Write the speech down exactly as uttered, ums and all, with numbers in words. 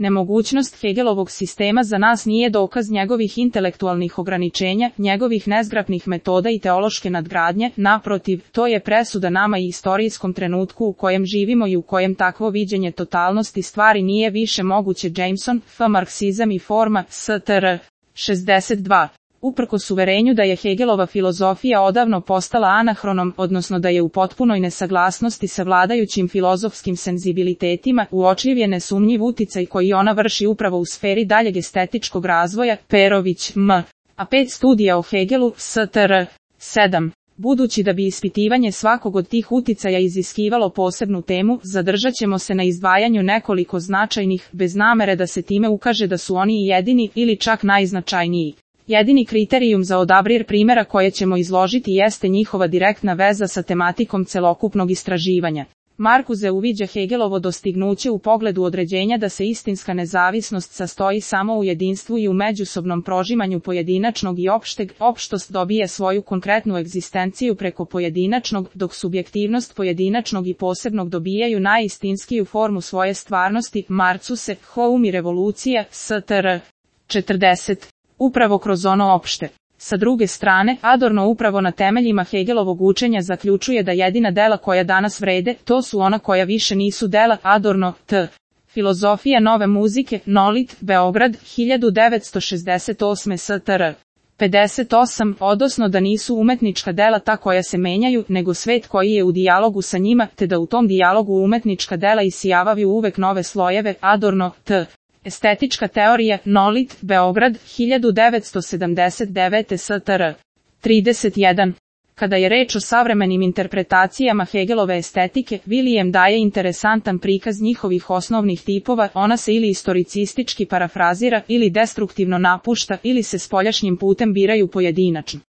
Nemogućnost Hegelovog sistema za nas nije dokaz njegovih intelektualnih ograničenja, njegovih nezgrapnih metoda i teološke nadgradnje, naprotiv, to je presuda nama i istorijskom trenutku u kojem živimo i u kojem takvo viđenje totalnosti stvari nije više moguće. Jameson, F. Marksizam i forma, S T R. šezdeset dva. Uprkos uverenju da je Hegelova filozofija odavno postala anahronom, odnosno da je u potpunoj nesaglasnosti sa vladajućim filozofskim senzibilitetima, uočljiv je nesumnjiv uticaj koji ona vrši upravo u sferi daljeg estetičkog razvoja. Perović, M. A pet studija o Hegelu, S T R. sedam. Budući da bi ispitivanje svakog od tih uticaja iziskivalo posebnu temu, zadržat ćemo se na izdvajanju nekoliko značajnih, bez namere da se time ukaže da su oni i jedini ili čak najznačajniji. Jedini kriterijum za odabir primjera koje ćemo izložiti jeste njihova direktna veza sa tematikom celokupnog istraživanja. Marcuse uviđa Hegelovo dostignuće u pogledu određenja da se istinska nezavisnost sastoji samo u jedinstvu i u međusobnom prožimanju pojedinačnog i opšteg. Opštost dobije svoju konkretnu egzistenciju preko pojedinačnog, dok subjektivnost pojedinačnog i posebnog dobijaju najistinskiju formu svoje stvarnosti. Marcuse, Home i revolucija, S T R. četrdeset. Upravo kroz ono opšte. Sa druge strane, Adorno upravo na temeljima Hegelovog učenja zaključuje da jedina dela koja danas vrede, to su ona koja više nisu dela. Adorno, T. Filozofija nove muzike, Nolit, Beograd, hiljadu devetsto šezdeset osme. S T R. pedeset osam, odnosno da nisu umetnička dela ta koja se menjaju, nego svet koji je u dijalogu sa njima, te da u tom dijalogu umetnička dela isijavaju uvek nove slojeve. Adorno, T. Estetička teorija, Nolit, Beograd, hiljadu devetsto sedamdeset devete. S T R. trideset jedan. Kada je reč o savremenim interpretacijama Hegelove estetike, William daje interesantan prikaz njihovih osnovnih tipova. Ona se ili istoricistički parafrazira, ili destruktivno napušta, ili se spoljašnjim putem biraju pojedinačno.